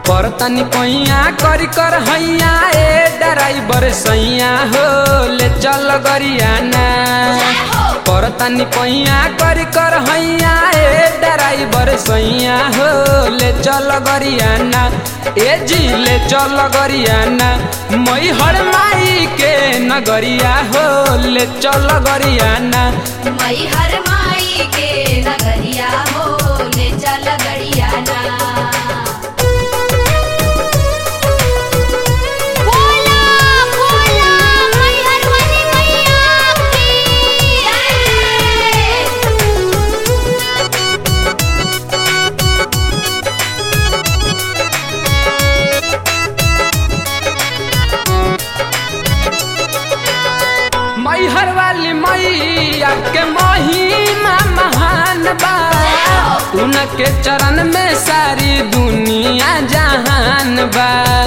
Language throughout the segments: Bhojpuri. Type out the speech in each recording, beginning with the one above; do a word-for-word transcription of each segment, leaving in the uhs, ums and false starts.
परतनी पैया करी कर हैया ए ड्राइवर सैया हो ले चल गरियाना। परतनी पैया करी कर हैया ए ड्राइवर सैया हो ले चल गरियाना। ए जी ले चल गरियाना मैहर माई के नगरिया हो ले चल गरियाना। मैहर माई के नगरिया हो ले चल गरियाना। मैहर वाली मैया के महिमा महान बा, उनके चरण में सारी दुनिया जहान बा।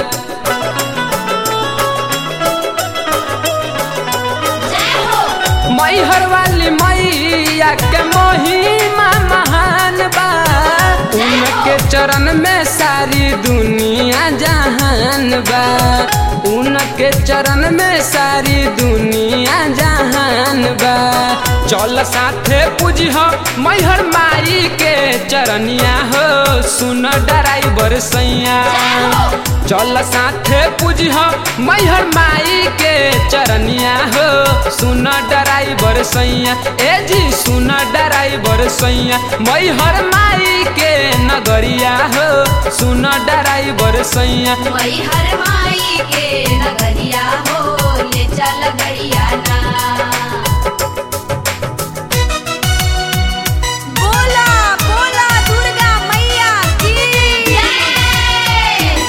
मैहर वाली मैया के महिमा महान बा, उनके चरण में सारी दुनिया जहान बा। उनके चरण में सारी दुनिया जहान बा। चल साथे पूजिह मैहर माई के चरनिया हो सुन ड्राइवर सैया। चल साथे पूजिह मैहर माई के चरनिया हो सुन ड्राइवर सैया। ए जी सुन ड्राइवर सैया मैहर माई के नगरिया हो सुन ड्राइवर सैया। मैहर माई के नगरिया हो ले चल गरियाना। बोला बोला दुर्गा मैया की जय।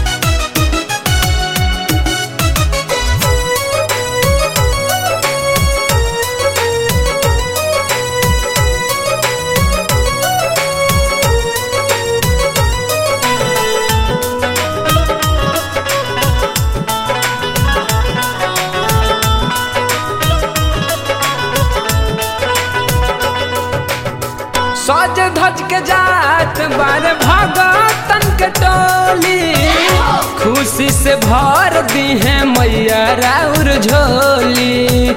सज धज के जात बार भगतन के टोली, खुशी से भर दी है मैया राउर झोली।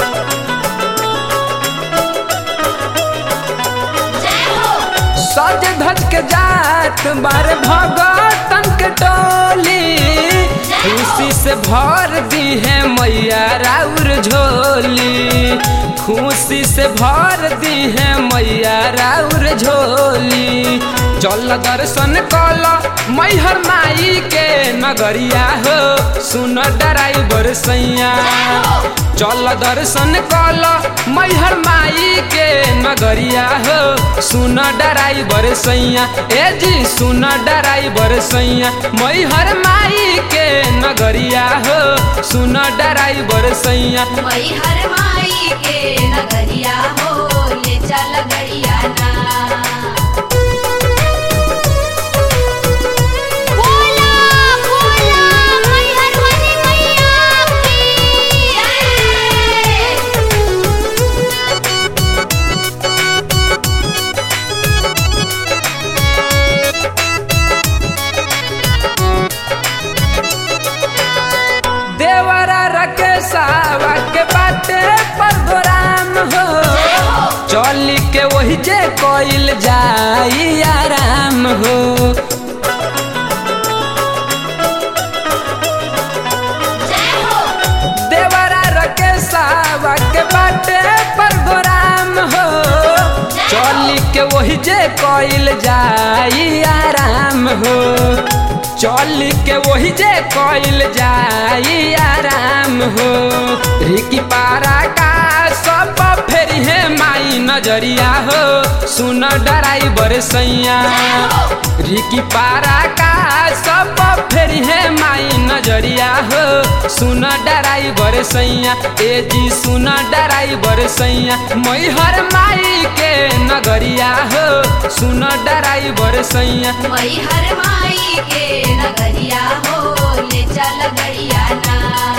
सज धज के जात बार भगतन के टोली, खुशी से भर दी है मैया राउर झोली। खुशी से भर दी है मैया राउर झोली। चल दर्शन कल मैहर माई के नगरिया हो सुन ड्राइवर सैया। चल दर्शन कल मैहर माई के नगरिया हो सुन ड्राइवर सैया। ए जी सुन ड्राइवर सैया मैहर माई के नगरिया हो सुन ड्राइवर सैया। मैहर माई के नगरिया हो ले चल गरियाना। बोला बोला मैहर वाली मैया की जय। देवरा रकेशवा के बाटे परगोराम हो, चली के वही जे कोइल जाई आराम हो। देवरा रकेशवा के बाटे परगोराम हो, चली के वही जे कोइल जाई आराम हो। चल के वही जे कोइल जाई आराम हो। रिकी पारा का सब फेरी है माई नजरिया हो सुन ड्राइवर सैया। रिकी पारा का सब फेरी है माई नजरिया हो सुन ड्राइवर सैया। ए जी सुन ड्राइवर सैया मैहर माई के नगरिया हो सुन ड्राइवर सैया। मैहर माई के नगरिया हो ले चल गरियाना।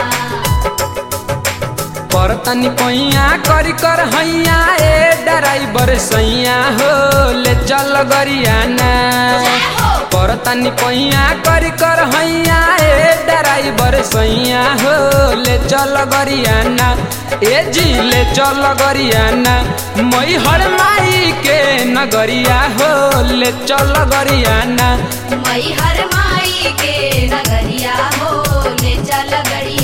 परतनी पैया करी कर हैया ए ड्राइवर सैया हो ले चल गरियाना। पड़तनी पैया कर कर हैया ए ड्राइवर सैया हो ले चल गरियाना ए जी ले चल गरियाना मैहर माई के नगरिया हो ले चल गरियाना मैहर माई के नगरिया हो ले चल गड़िया।